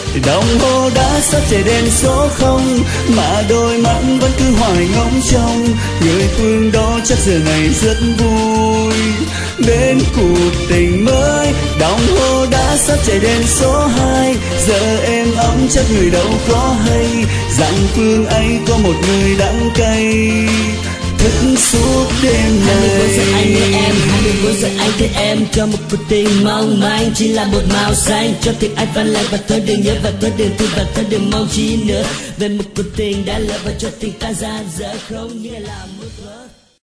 Đồng hồ đã sắp chạy đèn số không, mà đôi mắt vẫn cứ hoài ngóng trông. Người phương đó chắc giờ này rất vui, đến cuộc tình mới. Đồng hồ đã sắp chạy đèn số 2, giờ em ấm chắc người đâu có hay rằng phương ấy có một người đắng cay thức suốt đêm này. 24 giờ anh nhớ em, 24 giờ anh thương em, cho một cuộc tình mong manh chỉ là một màu xanh, cho tiếng anh vang lên và thôi đừng nhớ, và thôi đừng thương, và thôi đừng mong chi nữa về một cuộc tình đã lỡ, và cho tình ta ra dở không nghĩa là một